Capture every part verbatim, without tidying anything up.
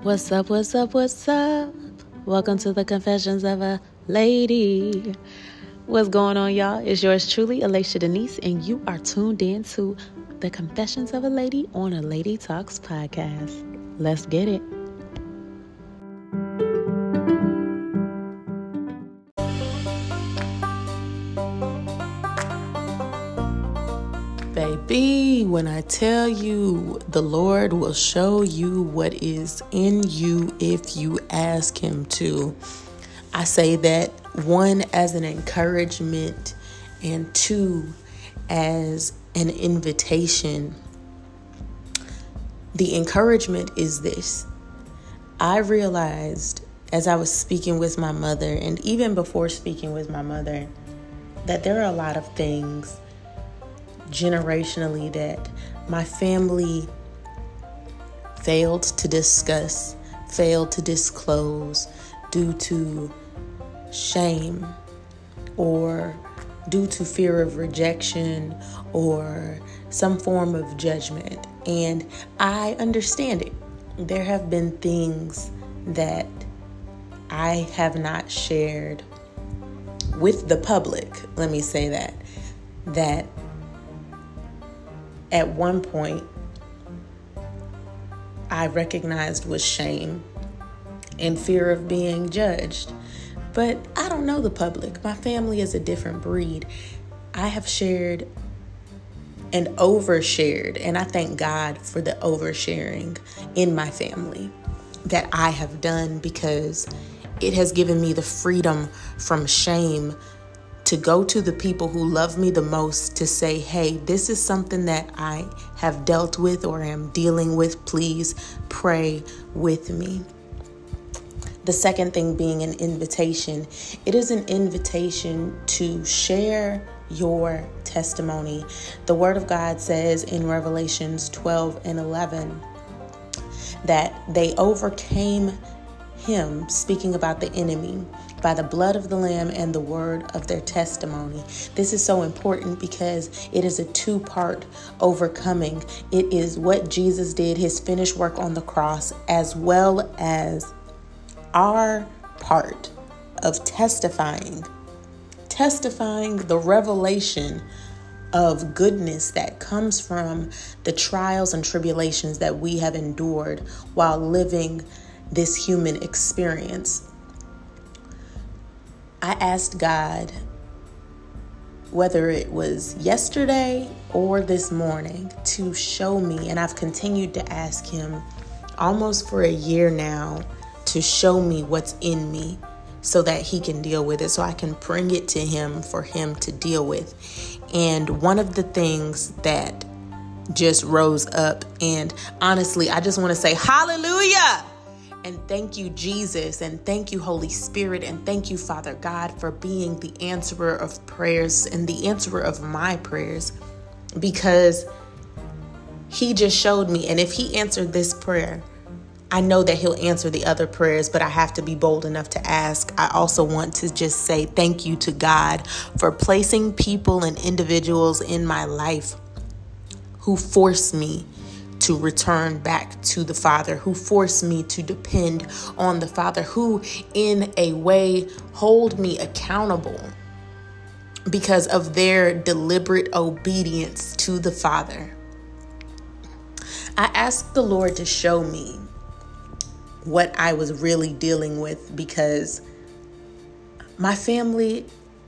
What's up, what's up, what's up? Welcome to the Confessions of a Lady. What's going on, y'all? It's yours truly, Alicia Denise, and you are tuned in to the Confessions of a Lady on a Lady Talks podcast. Let's get it. Baby, when I tell you the Lord will show you what is in you if you ask Him to. I say that one as an encouragement and two as an invitation. The encouragement is this. I realized as I was speaking with my mother, and even before speaking with my mother, that there are a lot of things generationally that my family failed to discuss, failed to disclose due to shame or due to fear of rejection or some form of judgment. And I understand it. There have been things that I have not shared with the public, let me say that, that at one point I recognized was shame and fear of being judged. But I don't know the public. My family is a different breed. I have shared and overshared, and I thank God for the oversharing in my family that I have done, because it has given me the freedom from shame to go to the people who love me the most to say, hey, this is something that I have dealt with or am dealing with. Please pray with me. The second thing being an invitation. It is an invitation to share your testimony. The Word of God says in Revelations twelve and eleven that they overcame him, speaking about the enemy, by the blood of the Lamb and the word of their testimony. This is so important because it is a two-part overcoming. It is what Jesus did, his finished work on the cross, as well as our part of testifying, testifying the revelation of goodness that comes from the trials and tribulations that we have endured while living this human experience. I asked God, whether it was yesterday or this morning, to show me, and I've continued to ask him almost for a year now, to show me what's in me so that he can deal with it, so I can bring it to him for him to deal with. And one of the things that just rose up, and honestly, I just want to say hallelujah. And thank you, Jesus, and thank you, Holy Spirit, and thank you, Father God, for being the answerer of prayers and the answerer of my prayers, because he just showed me. And if he answered this prayer, I know that he'll answer the other prayers, but I have to be bold enough to ask. I also want to just say thank you to God for placing people and individuals in my life who force me to return back to the Father, who force me to depend on the Father, who in a way hold me accountable because of their deliberate obedience to the Father. I asked the Lord to show me what I was really dealing with, because my family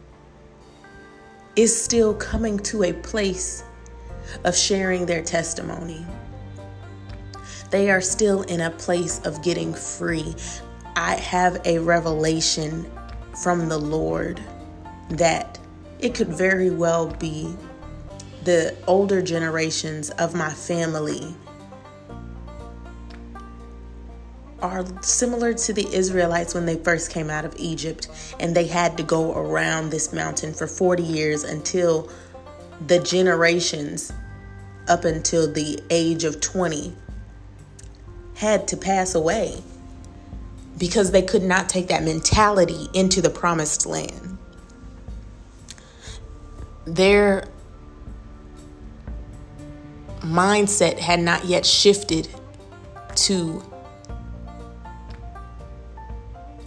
is still coming to a place of sharing their testimony. They are still in a place of getting free. I have a revelation from the Lord that it could very well be the older generations of my family are similar to the Israelites when they first came out of Egypt, and they had to go around this mountain for forty years until the generations up until the age of twenty had to pass away because they could not take that mentality into the promised land. Their mindset had not yet shifted to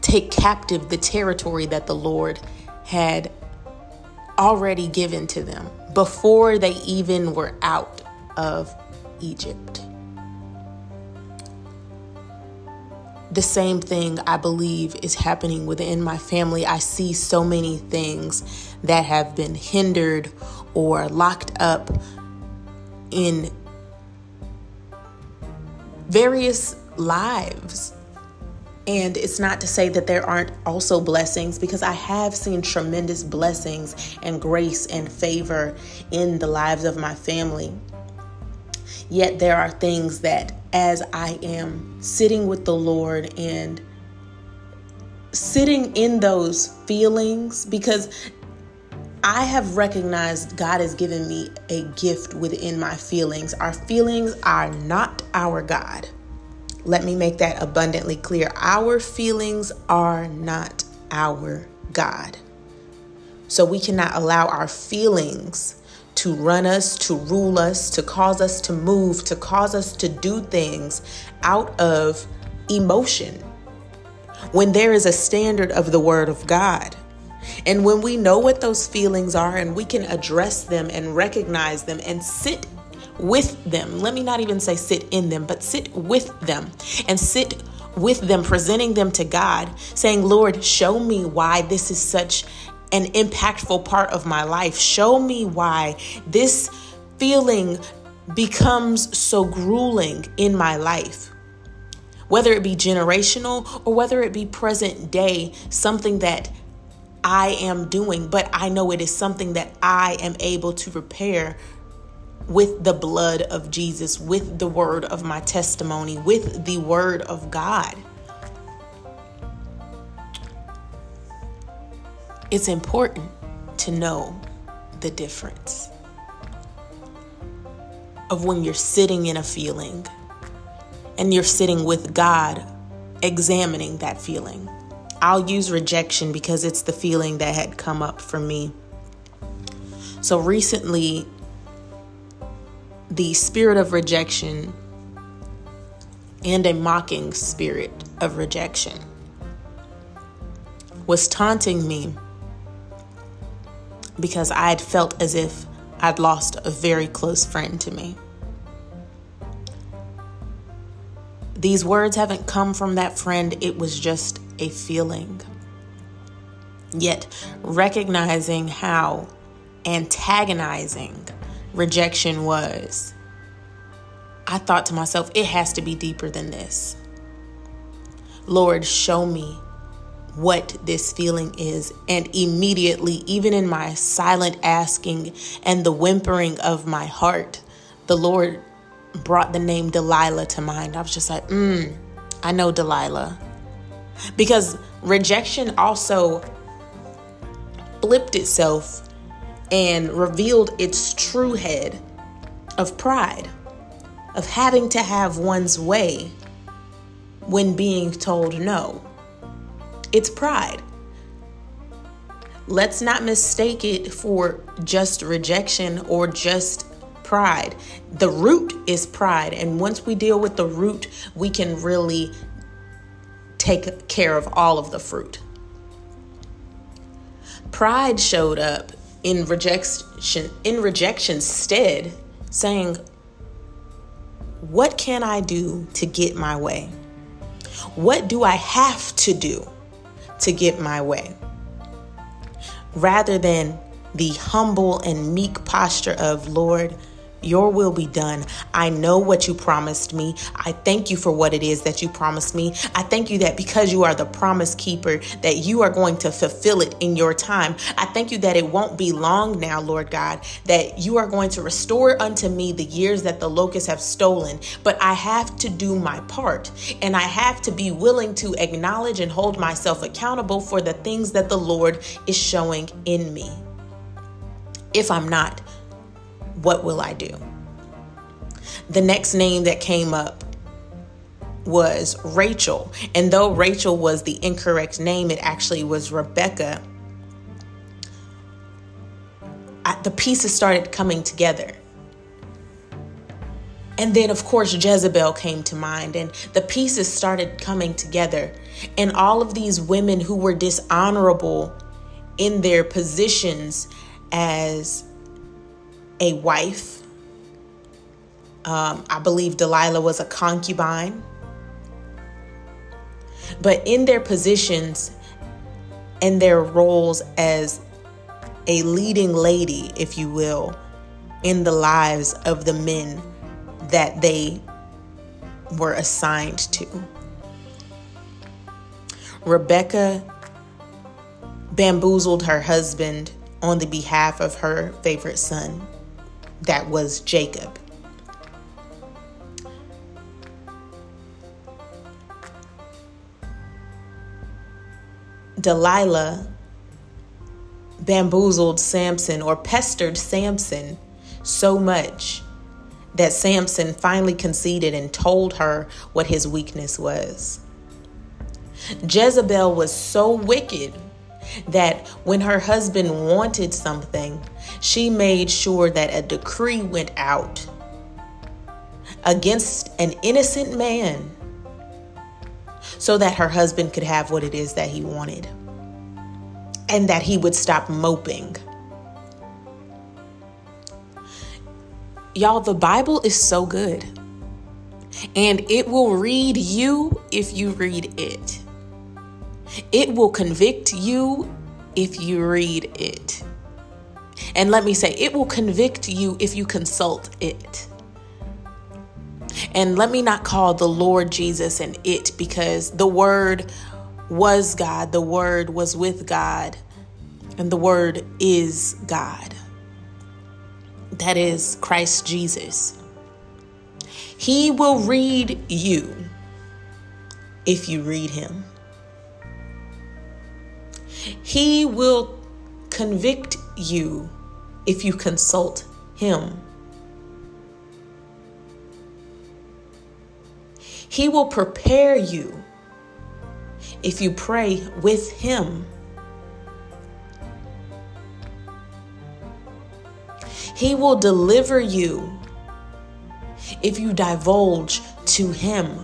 take captive the territory that the Lord had already given to them before they even were out of Egypt. The same thing, I believe, is happening within my family. I see so many things that have been hindered or locked up in various lives. And it's not to say that there aren't also blessings, because I have seen tremendous blessings and grace and favor in the lives of my family. Yet there are things that, as I am sitting with the Lord and sitting in those feelings, because I have recognized God has given me a gift within my feelings. Our feelings are not our God. Let me make that abundantly clear. Our feelings are not our God. So we cannot allow our feelings to run us, to rule us, to cause us to move, to cause us to do things out of emotion, when there is a standard of the Word of God. And when we know what those feelings are and we can address them and recognize them and sit with them, let me not even say sit in them, but sit with them and sit with them, presenting them to God, saying, Lord, show me why this is such an impactful part of my life. Show me why this feeling becomes so grueling in my life, whether it be generational or whether it be present day, something that I am doing, but I know it is something that I am able to repair with the blood of Jesus, with the word of my testimony, with the word of God. It's important to know the difference of when you're sitting in a feeling and you're sitting with God, examining that feeling. I'll use rejection because it's the feeling that had come up for me. So recently, the spirit of rejection and a mocking spirit of rejection was taunting me because I had felt as if I'd lost a very close friend to me. These words haven't come from that friend. It was just a feeling. Yet recognizing how antagonizing rejection was, I thought to myself, it has to be deeper than this. Lord, show me what this feeling is. And immediately, even in my silent asking and the whimpering of my heart, the Lord brought the name Delilah to mind. I was just like, mm, I know Delilah. Because rejection also flipped itself and revealed its true head of pride, of having to have one's way when being told no. It's pride. Let's not mistake it for just rejection or just pride. The root is pride. And once we deal with the root, we can really take care of all of the fruit. Pride showed up in rejection, in rejection's stead, saying, what can I do to get my way? What do I have to do to get my way? Rather than the humble and meek posture of, Lord, your will be done. I know what you promised me. I thank you for what it is that you promised me. I thank you that because you are the promise keeper, that you are going to fulfill it in your time. I thank you that it won't be long now, Lord God, that you are going to restore unto me the years that the locusts have stolen. But I have to do my part, and I have to be willing to acknowledge and hold myself accountable for the things that the Lord is showing in me. If I'm not, what will I do? The next name that came up was Rachel. And though Rachel was the incorrect name, it actually was Rebecca. I, the pieces started coming together. And then, of course, Jezebel came to mind, and the pieces started coming together. And all of these women who were dishonorable in their positions as a wife, um, I believe Delilah was a concubine, but in their positions and their roles as a leading lady, if you will, in the lives of the men that they were assigned to. Rebecca bamboozled her husband on the behalf of her favorite son, that was Jacob. Delilah bamboozled Samson, or pestered Samson so much that Samson finally conceded and told her what his weakness was. Jezebel was so wicked that when her husband wanted something, she made sure that a decree went out against an innocent man so that her husband could have what it is that he wanted, and that he would stop moping. Y'all, the Bible is so good, and it will read you if you read it. It will convict you if you read it. And let me say, it will convict you if you consult it. And let me not call the Lord Jesus an it, because the Word was God, the Word was with God, and the Word is God. That is Christ Jesus. He will read you if you read him. He will convict you if you consult him. He will prepare you if you pray with him. He will deliver you if you divulge to him.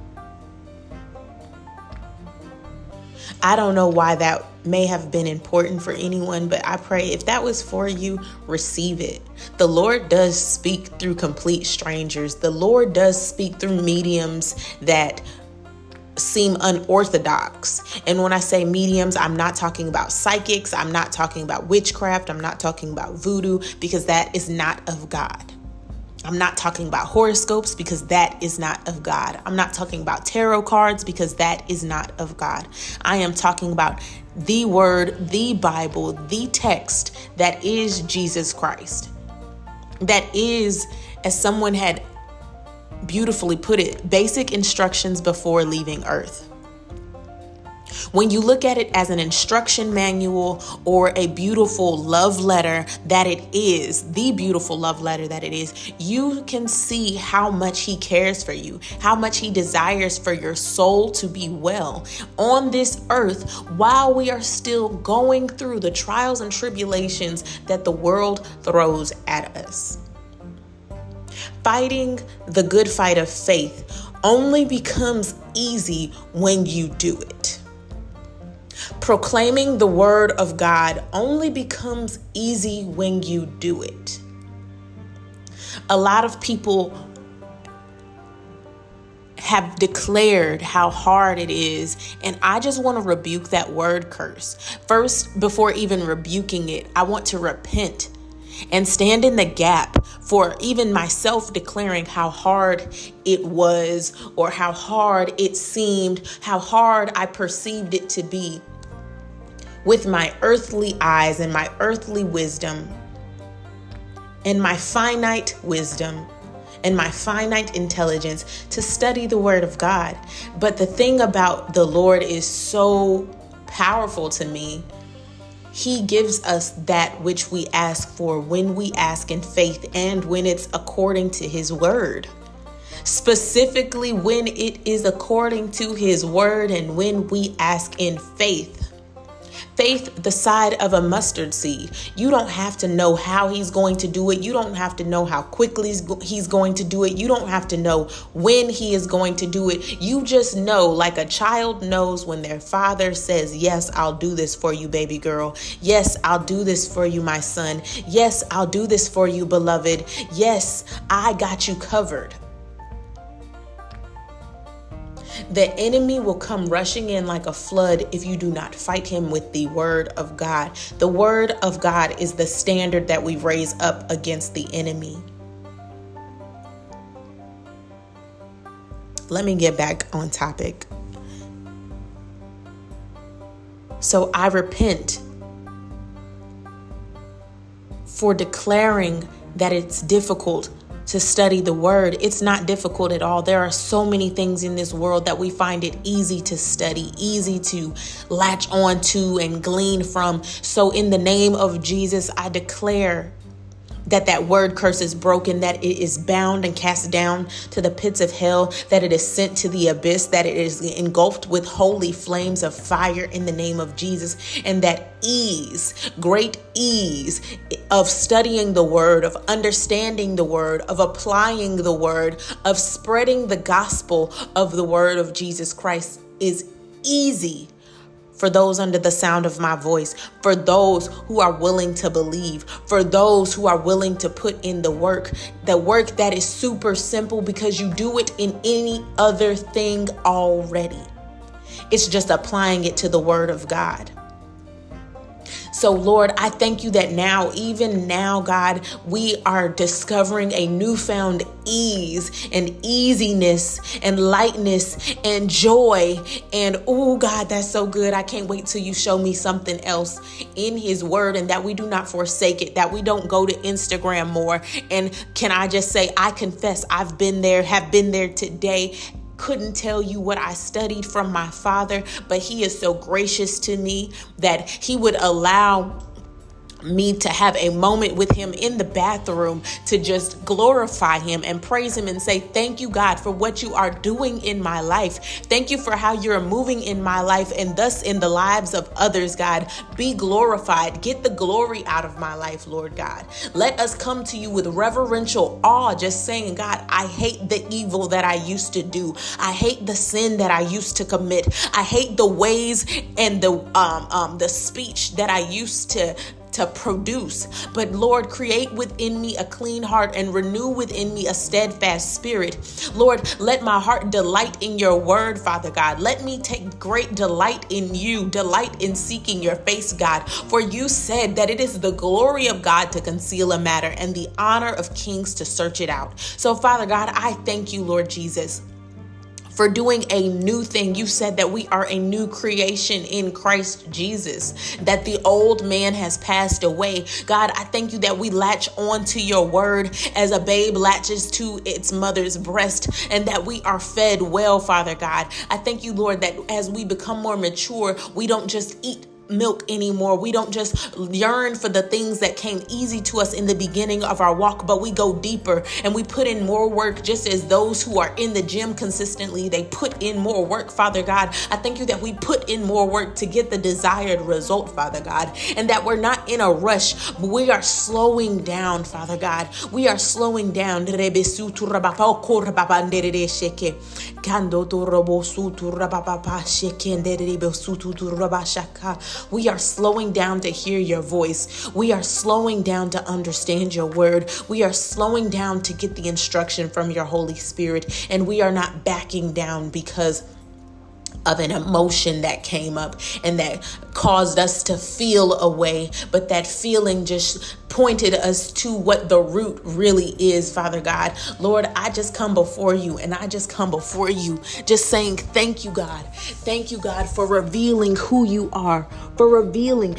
I don't know why that may have been important for anyone, but I pray if that was for you, receive it. The Lord does speak through complete strangers. The Lord does speak through mediums that seem unorthodox. And when I say mediums, I'm not talking about psychics. I'm not talking about witchcraft. I'm not talking about voodoo, because that is not of God. I'm not talking about horoscopes, because that is not of God. I'm not talking about tarot cards, because that is not of God. I am talking about the word, the Bible, the text that is Jesus Christ. That is, as someone had beautifully put it, basic instructions before leaving earth. When you look at it as an instruction manual or a beautiful love letter that it is, the beautiful love letter that it is, you can see how much he cares for you, how much he desires for your soul to be well on this earth while we are still going through the trials and tribulations that the world throws at us. Fighting the good fight of faith only becomes easy when you do it. Proclaiming the word of God only becomes easy when you do it. A lot of people have declared how hard it is, and I just want to rebuke that word curse. First, before even rebuking it, I want to repent and stand in the gap for even myself declaring how hard it was, or how hard it seemed, how hard I perceived it to be with my earthly eyes and my earthly wisdom and my finite wisdom and my finite intelligence to study the word of God. But the thing about the Lord is so powerful to me. He gives us that which we ask for when we ask in faith, and when it's according to his word. Specifically when it is according to his word and when we ask in faith. faith the size of a mustard seed. You don't have to know how he's going to do it. You don't have to know how quickly he's going to do it. You don't have to know when he is going to do it. You just know, like a child knows when their father says, yes, I'll do this for you, baby girl. Yes, I'll do this for you, my son. Yes, I'll do this for you, beloved. Yes, I got you covered. The enemy will come rushing in like a flood if you do not fight him with the word of God. The word of God is the standard that we raise up against the enemy. Let me get back on topic. So I repent for declaring that it's difficult to study the word. It's not difficult at all. There are so many things in this world that we find it easy to study, easy to latch on to and glean from. So in the name of Jesus, I declare that that word curse is broken, that it is bound and cast down to the pits of hell, that it is sent to the abyss, that it is engulfed with holy flames of fire in the name of Jesus. And that ease, great ease of studying the word, of understanding the word, of applying the word, of spreading the gospel of the word of Jesus Christ is easy for those under the sound of my voice, for those who are willing to believe, for those who are willing to put in the work, the work that is super simple because you do it in any other thing already. It's just applying it to the word of God. So, Lord, I thank you that now, even now, God, we are discovering a newfound ease and easiness and lightness and joy. And, oh, God, that's so good. I can't wait till you show me something else in his word, and that we do not forsake it, that we don't go to Instagram more. And can I just say, I confess I've been there, have been there today. Couldn't tell you what I studied from my father, but he is so gracious to me that he would allow me to have a moment with him in the bathroom to just glorify him and praise him and say, thank you, God, for what you are doing in my life. Thank you for how you're moving in my life and thus in the lives of others, God. Be glorified. Get the glory out of my life, Lord God. Let us come to you with reverential awe, just saying, God, I hate the evil that I used to do. I hate the sin that I used to commit. I hate the ways and the um, um, the speech that I used to to produce. But Lord, create within me a clean heart and renew within me a steadfast spirit. Lord, let my heart delight in your word, Father God. Let me take great delight in you, delight in seeking your face, God. For you said that it is the glory of God to conceal a matter and the honor of kings to search it out. So, Father God, I thank you, Lord Jesus, for doing a new thing. You said that we are a new creation in Christ Jesus, that the old man has passed away. God, I thank you that we latch on to your word as a babe latches to its mother's breast, and that we are fed well, Father God. I thank you, Lord, that as we become more mature, we don't just eat milk anymore. We don't just yearn for the things that came easy to us in the beginning of our walk, but we go deeper and we put in more work, just as those who are in the gym consistently, they put in more work, Father God. I thank you that we put in more work to get the desired result, Father God, and that we're not in a rush, but we are slowing down, Father God. We are slowing down. We are slowing down to hear your voice. We are slowing down to understand your word. We are slowing down to get the instruction from your Holy Spirit. And we are not backing down because of an emotion that came up and that caused us to feel a way, but that feeling just pointed us to what the root really is, Father God. Lord, I just come before you and I just come before you just saying thank you, God. Thank you, God, for revealing who you are, for revealing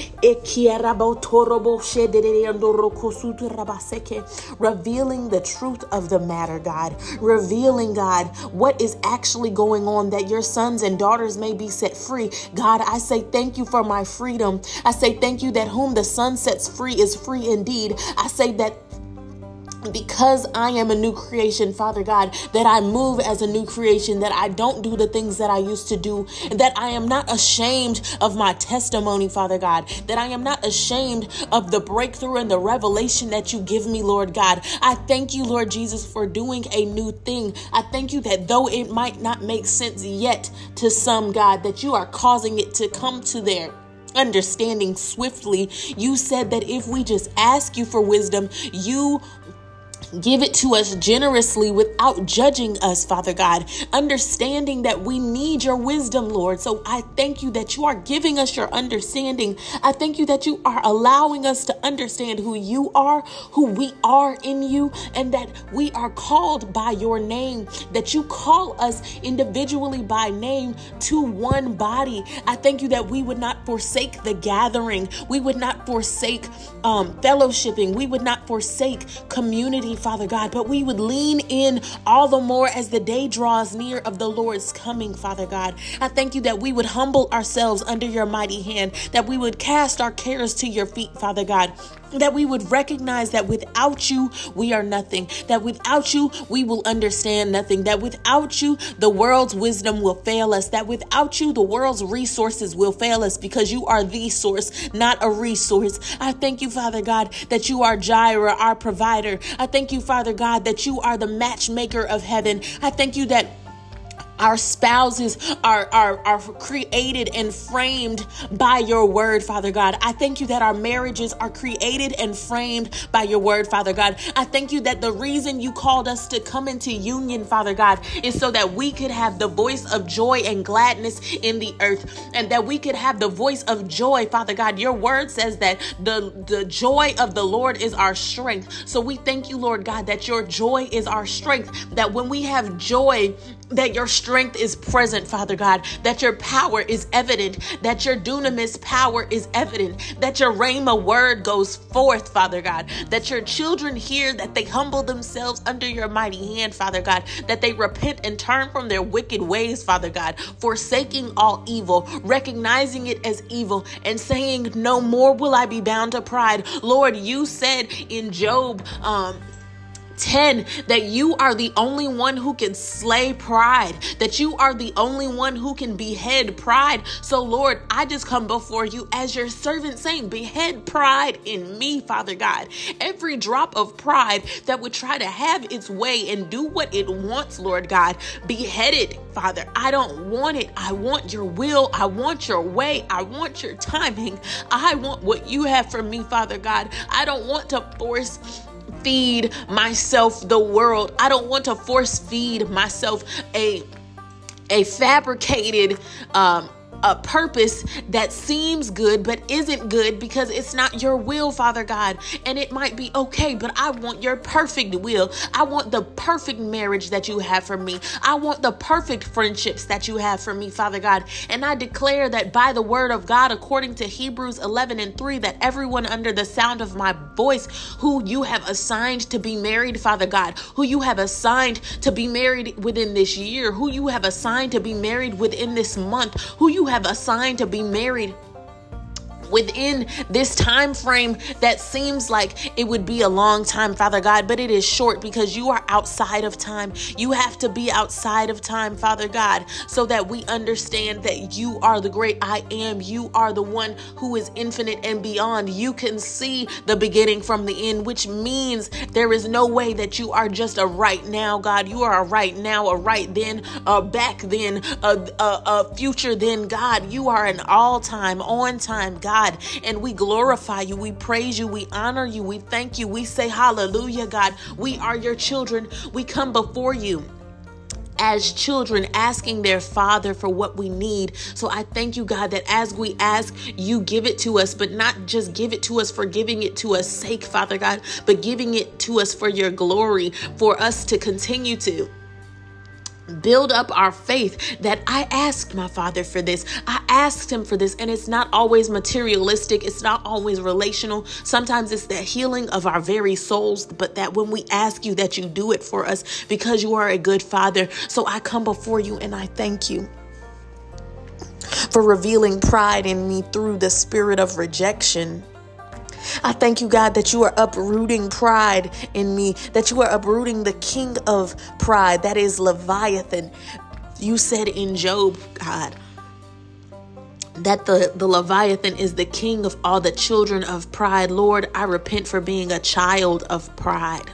revealing the truth of the matter, God. Revealing, God, what is actually going on, that your sons and daughters may be set free. God, I say thank you for my freedom. I say thank you that whom the Son sets free is free indeed. I say that because I am a new creation, Father God, that I move as a new creation, that I don't do the things that I used to do, that I am not ashamed of my testimony, Father God, that I am not ashamed of the breakthrough and the revelation that you give me, Lord God. I thank you, Lord Jesus, for doing a new thing. I thank you that though it might not make sense yet to some, God, that you are causing it to come to their understanding swiftly. You said that if we just ask you for wisdom, you give it to us generously without judging us, Father God, understanding that we need your wisdom, Lord. So I thank you that you are giving us your understanding. I thank you that you are allowing us to understand who you are, who we are in you, and that we are called by your name, that you call us individually by name to one body. I thank you that we would not forsake the gathering. We would not forsake um, fellowshipping. We would not forsake community, Father God, but we would lean in all the more as the day draws near of the Lord's coming, Father God. I thank you that we would humble ourselves under your mighty hand, that we would cast our cares to your feet, Father God, that we would recognize that without you, we are nothing, that without you, we will understand nothing, that without you, the world's wisdom will fail us, that without you, the world's resources will fail us, because you are the source, not a resource. I thank you, Father God, that you are Jireh, our provider. I thank you, Father God, that you are the matchmaker of heaven. I thank you that our spouses are, are, are created and framed by your word, Father God. I thank you that our marriages are created and framed by your word, Father God. I thank you that the reason you called us to come into union, Father God, is so that we could have the voice of joy and gladness in the earth, and that we could have the voice of joy, Father God. Your word says that the, the joy of the Lord is our strength. So we thank you, Lord God, that your joy is our strength, that when we have joy, that your strength is present, Father God, that your power is evident, that your dunamis power is evident, that your rhema word goes forth, Father God, that your children hear, that they humble themselves under your mighty hand, Father God, that they repent and turn from their wicked ways, Father God, forsaking all evil, recognizing it as evil, and saying, no more will I be bound to pride. Lord, you said in Job, um, ten, that you are the only one who can slay pride, that you are the only one who can behead pride. So Lord, I just come before you as your servant saying, behead pride in me, Father God. Every drop of pride that would try to have its way and do what it wants, Lord God, behead it, Father. I don't want it. I want your will. I want your way. I want your timing. I want what you have for me, Father God. I don't want to force feed myself the world. I don't want to force feed myself a a fabricated um a purpose that seems good but isn't good, because it's not your will, Father God. And it might be okay, but I want your perfect will. I want the perfect marriage that you have for me. I want the perfect friendships that you have for me, Father God. And I declare that by the word of God, according to Hebrews eleven and three, that everyone under the sound of my voice who you have assigned to be married, Father God, who you have assigned to be married within this year, who you have assigned to be married within this month, who you have assigned to be married within this time frame that seems like it would be a long time, Father God, but it is short, because you are outside of time. You have to be outside of time, Father God, so that we understand that you are the great I am. You are the one who is infinite and beyond. You can see the beginning from the end, which means there is no way that you are just a right now, God. You are a right now, a right then, a back then, a, a, a future then, God. You are an all time, on time, God. And we glorify you, we praise you, we honor you, we thank you, we say hallelujah, God. We are your children. We come before you as children, asking their Father for what we need. So I thank you, God, that as we ask, you give it to us, but not just give it to us for giving it to us sake, Father God, but giving it to us for your glory, for us to continue to build up our faith. That I asked my Father for this. I asked him for this, and it's not always materialistic. It's not always relational. Sometimes it's the healing of our very souls, but that when we ask you, that you do it for us, because you are a good Father. So I come before you and I thank you for revealing pride in me through the spirit of rejection. I thank you, God, that you are uprooting pride in me, that you are uprooting the king of pride, that is Leviathan. You said in Job, God, that the, the Leviathan is the king of all the children of pride. Lord, I repent for being a child of pride.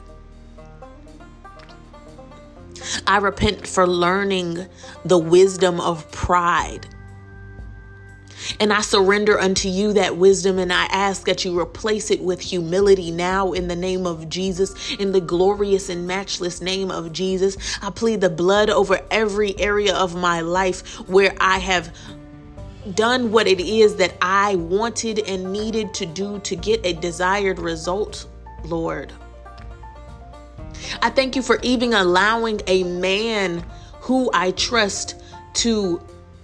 I repent for learning the wisdom of pride. And I surrender unto you that wisdom, and I ask that you replace it with humility now in the name of Jesus, in the glorious and matchless name of Jesus. I plead the blood over every area of my life where I have done what it is that I wanted and needed to do to get a desired result, Lord. I thank you for even allowing a man who I trust to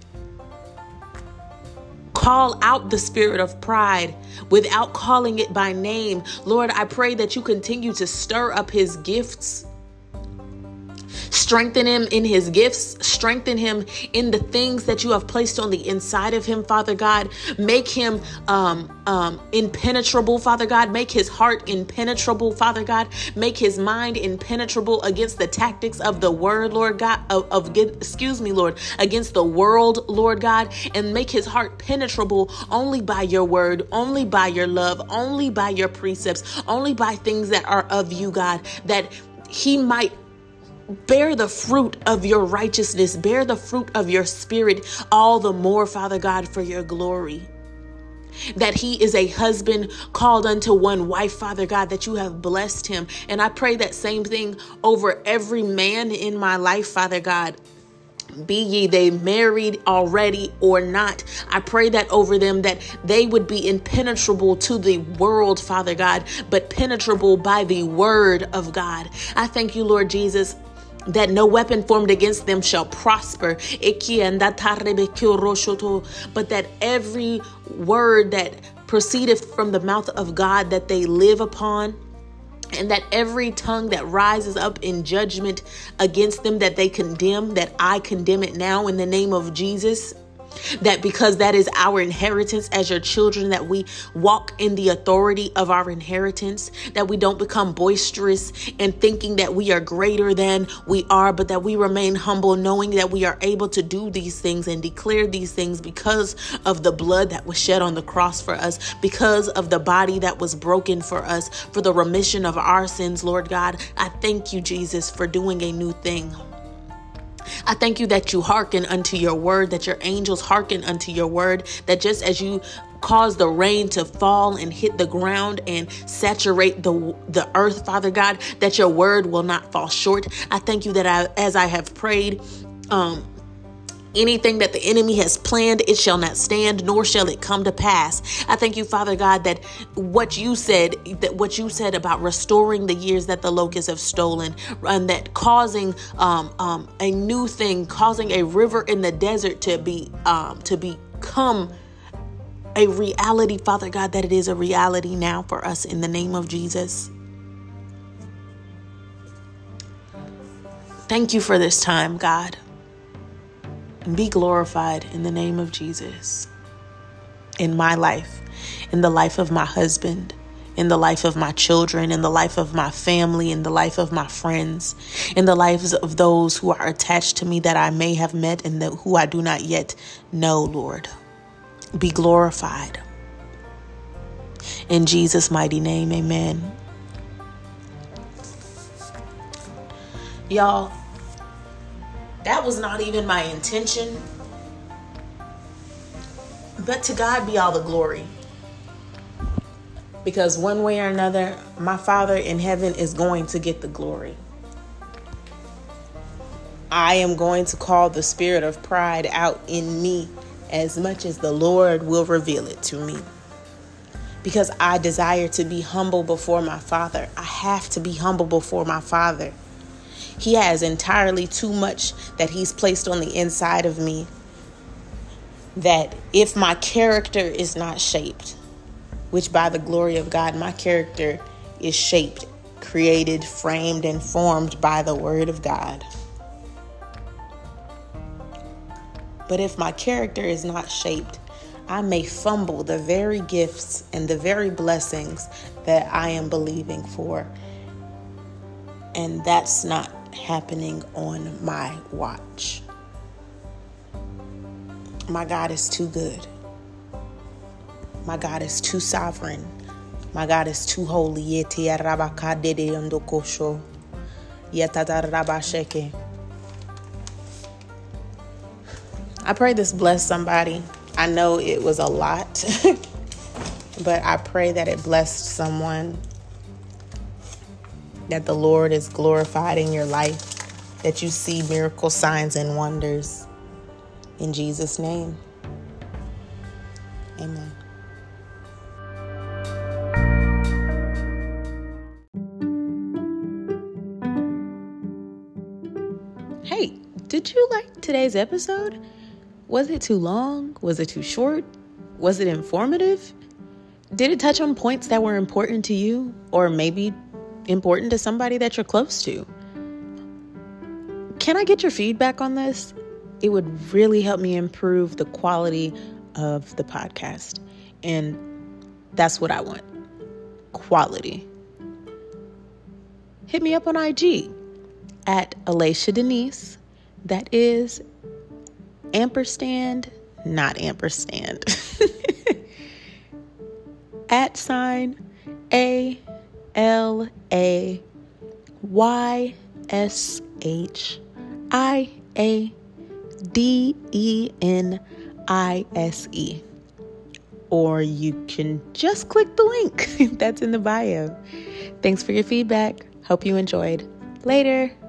call out the spirit of pride without calling it by name. Lord, I pray that you continue to stir up his gifts. Strengthen him in his gifts. Strengthen him in the things that you have placed on the inside of him, Father God. Make him um, um, impenetrable, Father God. Make his heart impenetrable, Father God. Make his mind impenetrable against the tactics of the word, Lord God, of, of excuse me, Lord, against the world, Lord God, and make his heart penetrable only by your word, only by your love, only by your precepts, only by things that are of you, God, that he might bear the fruit of your righteousness, bear the fruit of your spirit all the more, Father God, for your glory. That he is a husband called unto one wife, Father God, that you have blessed him. And I pray that same thing over every man in my life, Father God. Be ye they married already or not. I pray that over them, that they would be impenetrable to the world, Father God, but penetrable by the word of God. I thank you, Lord Jesus, that no weapon formed against them shall prosper, but that every word that proceedeth from the mouth of God that they live upon, and that every tongue that rises up in judgment against them, that they condemn, that I condemn it now in the name of Jesus. That because that is our inheritance as your children, that we walk in the authority of our inheritance, that we don't become boisterous and thinking that we are greater than we are, but that we remain humble, knowing that we are able to do these things and declare these things because of the blood that was shed on the cross for us, because of the body that was broken for us, for the remission of our sins, Lord God. I thank you, Jesus, for doing a new thing. I thank you that you hearken unto your word, that your angels hearken unto your word, that just as you cause the rain to fall and hit the ground and saturate the the earth, Father God, that your word will not fall short. I thank you that I, as I have prayed, um, anything that the enemy has planned, it shall not stand, nor shall it come to pass. I thank you, Father God, that what you said, that what you said about restoring the years that the locusts have stolen, and that causing um, um, a new thing, causing a river in the desert to be um, to become a reality, Father God, that it is a reality now for us in the name of Jesus. Thank you for this time, God. And be glorified in the name of Jesus, in my life, in the life of my husband, in the life of my children, in the life of my family, in the life of my friends, in the lives of those who are attached to me that I may have met and the, who I do not yet know, Lord. Be glorified. In Jesus' mighty name, amen. Y'all, that was not even my intention, but to God be all the glory. Because one way or another, my Father in heaven is going to get the glory. I am going to call the spirit of pride out in me as much as the Lord will reveal it to me. Because I desire to be humble before my Father. I have to be humble before my Father. He has entirely too much that he's placed on the inside of me, that if my character is not shaped, which by the glory of God, my character is shaped, created, framed, and formed by the word of God. But if my character is not shaped, I may fumble the very gifts and the very blessings that I am believing for. And that's not happening on my watch. My God is too good. My God is too sovereign. My God is too holy. I pray this bless somebody. I know it was a lot, but I pray that it blessed someone, that the Lord is glorified in your life, that you see miracle signs and wonders. In Jesus' name, amen. Hey, did you like today's episode? Was it too long? Was it too short? Was it informative? Did it touch on points that were important to you, or maybe important to somebody that you're close to? Can I get your feedback on this? It would really help me improve the quality of the podcast. And that's what I want. Quality. Hit me up on I G at Alacia Denise. That is ampersand, not ampersand. At sign A L A Y S H I A D E N I S E. Or you can just click the link that's in the bio. Thanks for your feedback. Hope you enjoyed. Later.